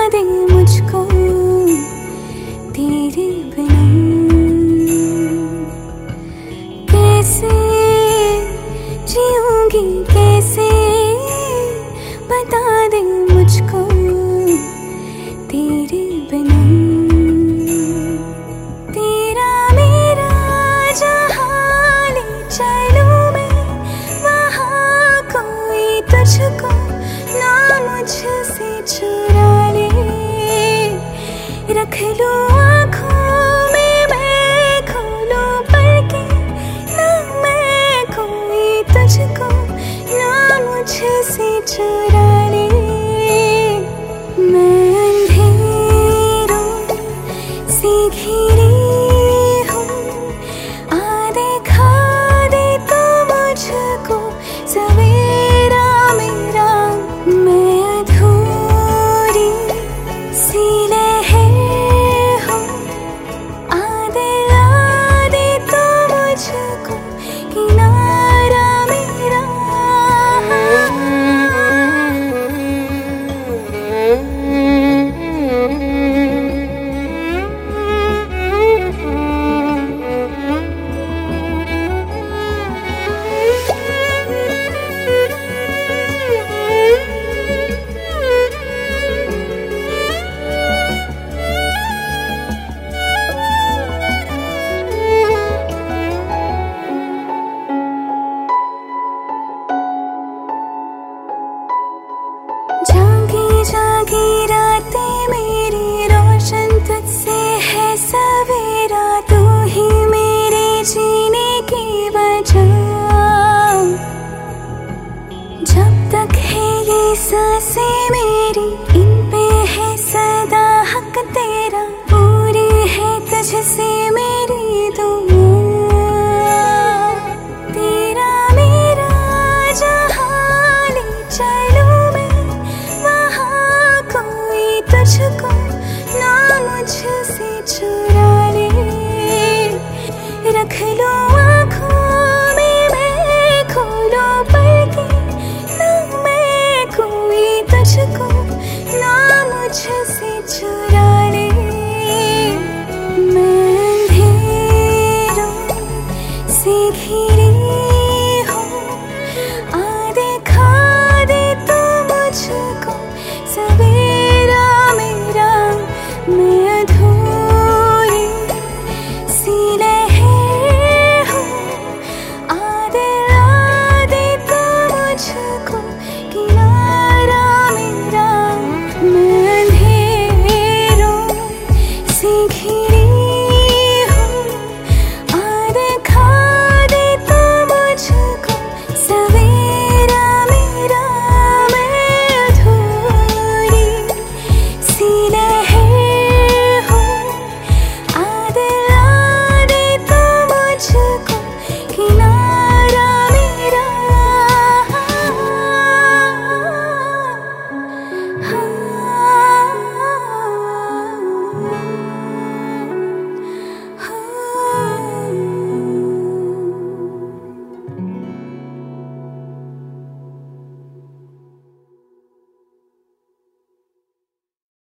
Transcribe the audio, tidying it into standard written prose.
दे मुझको तेरे बिना। कैसे जीऊंगी कैसे बता दे मुझको तेरे बिना। तेरा मेरा जहाँ ले चलूं मैं वहाँ कोई तुझको ना मुझसे चुरा ले। रख लूं आँखों में मैं खोलूं पलकें ना मैं कोई तुझको ना मुझसे चुरा ले। मैं अंधेरों से घिरी हूँ आ देखा दे तो मुझको सवेरा मेरा। मैं अधूरी सी लहर हूँ आ दिला दे तो मुझको किनारा मेरा। जागी जागी रातें मेरी रोशन तुझसे है सवेरा। तू ही मेरे जीने की वजह। जब तक है ये सांसें मेरी इन पे है सदा हक तेरा। पूरी है तुझसे मेरी दुआ। तेरा मेरा जहाँ ले चलूं मैं वहाँ कोई तुझको ना मुझसे चुरा ले। रख लूं आँखों में मैं खोलूं पलकें ना मैं कोई तुझको ना मुझसे